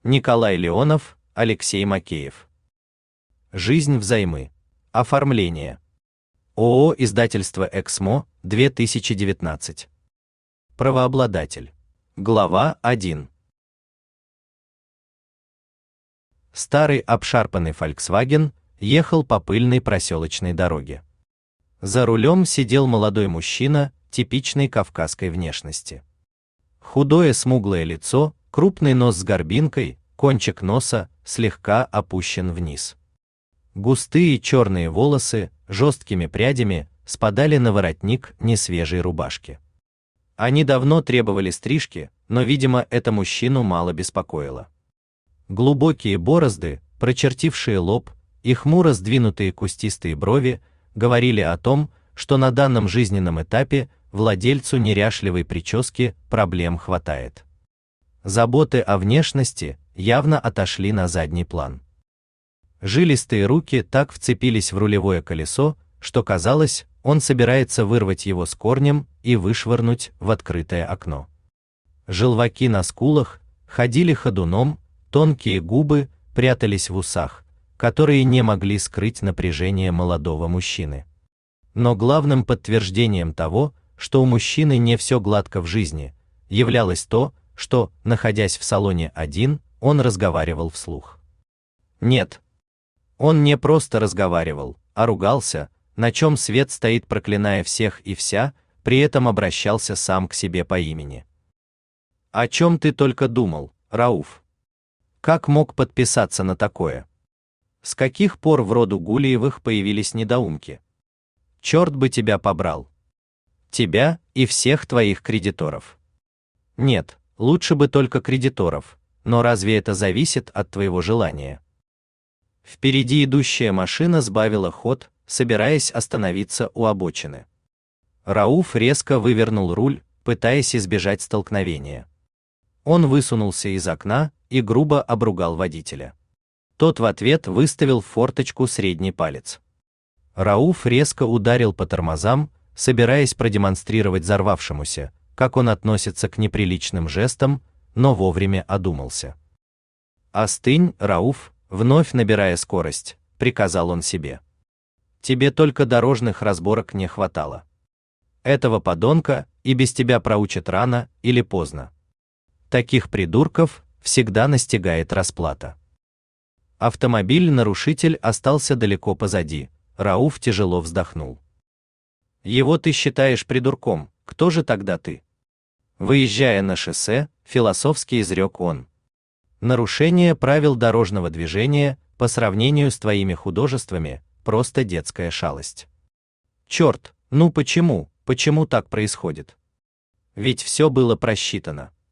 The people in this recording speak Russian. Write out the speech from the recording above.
Николай Леонов, Алексей Макеев. Жизнь взаймы. Оформление. ООО «Издательство Эксмо», 2019. Правообладатель. Глава 1. Старый обшарпанный Volkswagen ехал по пыльной проселочной дороге. За рулем сидел молодой мужчина типичной кавказской внешности. Худое смуглое лицо, крупный нос с горбинкой, кончик носа слегка опущен вниз. Густые черные волосы жесткими прядями спадали на воротник несвежей рубашки. Они давно требовали стрижки, но, видимо, это мужчину мало беспокоило. Глубокие борозды, прочертившие лоб, и хмуро сдвинутые кустистые брови говорили о том, что на данном жизненном этапе владельцу неряшливой прически проблем хватает. Заботы о внешности явно отошли на задний план. Жилистые руки так вцепились в рулевое колесо, что казалось, он собирается вырвать его с корнем и вышвырнуть в открытое окно. Желваки на скулах ходили ходуном, тонкие губы прятались в усах, которые не могли скрыть напряжение молодого мужчины. Но главным подтверждением того, что у мужчины не все гладко в жизни, являлось то, что, находясь в салоне один, он разговаривал вслух. Нет, он не просто разговаривал, а ругался, на чем свет стоит, проклиная всех и вся, при этом обращался сам к себе по имени. «О чем ты только думал, Рауф? Как мог подписаться на такое? С каких пор в роду Гулиевых появились недоумки? Черт бы тебя побрал! Тебя и всех твоих кредиторов. Нет, лучше бы только кредиторов, но разве это зависит от твоего желания?» Впереди идущая машина сбавила ход, собираясь остановиться у обочины. Рауф резко вывернул руль, пытаясь избежать столкновения. Он высунулся из окна и грубо обругал водителя. Тот в ответ выставил в форточку средний палец. Рауф резко ударил по тормозам, собираясь продемонстрировать взорвавшемуся, как он относится к неприличным жестам, но вовремя одумался. «Остынь, Рауф», вновь набирая скорость, приказал он себе. «Тебе только дорожных разборок не хватало. Этого подонка и без тебя проучат рано или поздно. Таких придурков всегда настигает расплата». Автомобиль-нарушитель остался далеко позади. Рауф тяжело вздохнул. «Его ты считаешь придурком, кто же тогда ты?» Выезжая на шоссе, философски изрек он. «Нарушение правил дорожного движения по сравнению с твоими художествами – просто детская шалость. Черт, ну почему так происходит? Ведь все было просчитано.